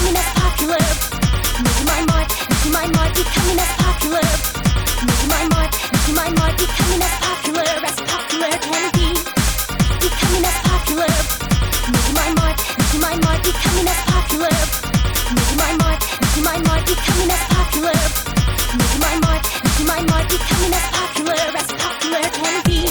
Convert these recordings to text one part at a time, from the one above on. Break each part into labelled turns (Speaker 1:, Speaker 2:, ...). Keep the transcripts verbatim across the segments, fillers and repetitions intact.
Speaker 1: becoming as popular. Making my mark, making my mark, becoming as popular. Making my mark, making my mark, becoming as popular as popular can be. Becoming as popular. Making my mark, making my mark, becoming as popular. Making my mark, making my mark, becoming as popular. Making my mark, making my mark, becoming as popular as popular can be.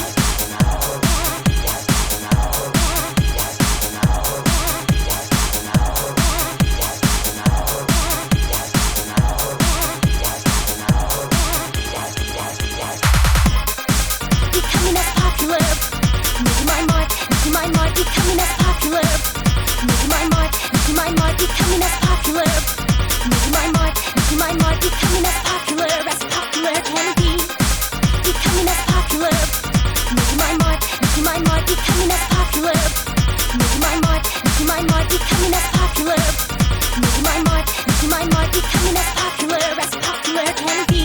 Speaker 1: Becoming as popular. Making my mark, making my mark, becoming as popular. Making my mark, making my mark, becoming as popular. Making my mark, making my mark, becoming as popular as popular can be. Becoming as popular. Making my mark, making my mark, becoming as popular. Making my mark, making my mark, becoming as popular. Making my mark, making my mark, becoming as popular as popular can be.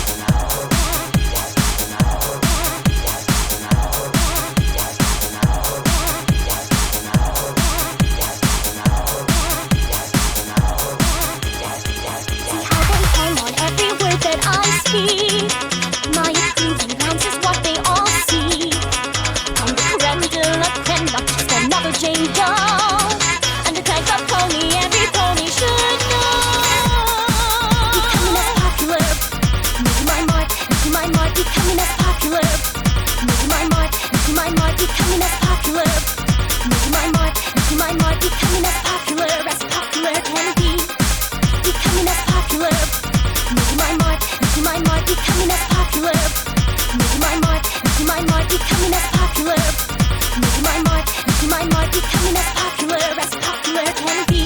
Speaker 1: My opinions and glance is what they all see. I'm the Grendel of Kenlock, just another Jane Doe. And the type of pony every pony should know. Becoming as popular. Making my mark, making my mark, becoming as popular. Making my mark, making my mark, becoming as popular. Making my mark, making my mark, becoming as popular as popular can be. Becoming as popular. Making my mark, making my mark, becoming as popular. Making my mark, making my mark, becoming as popular. Making my mark, making my mark, becoming as popular as popular can be.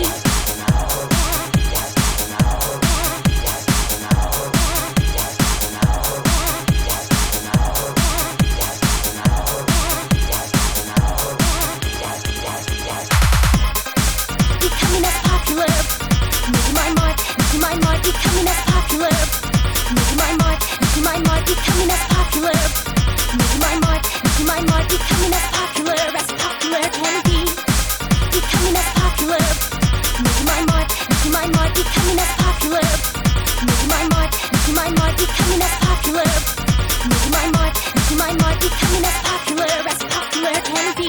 Speaker 1: Becoming as popular. Making my mark, making my mark, becoming as popular. Making my mark, making my mark, becoming as popular. Making my mark, making my mark, becoming as popular as popular can be. Becoming as popular. Making my mark, making my mark, becoming as popular. Making my mark, making my mark, becoming as popular. Making my mark, making my mark, becoming as popular as popular can be.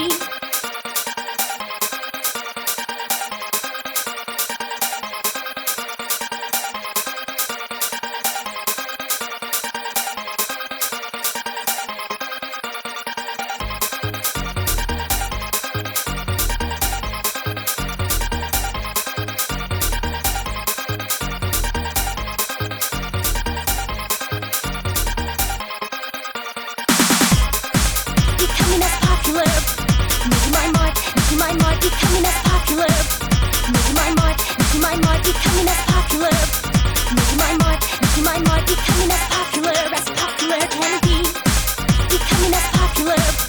Speaker 1: Becoming as popular. Making my mark, making my mark, becoming as popular. Making my mark, making my mark, becoming as popular. Making my mark, making my mark, becoming as popular as popular can be. Becoming as popular.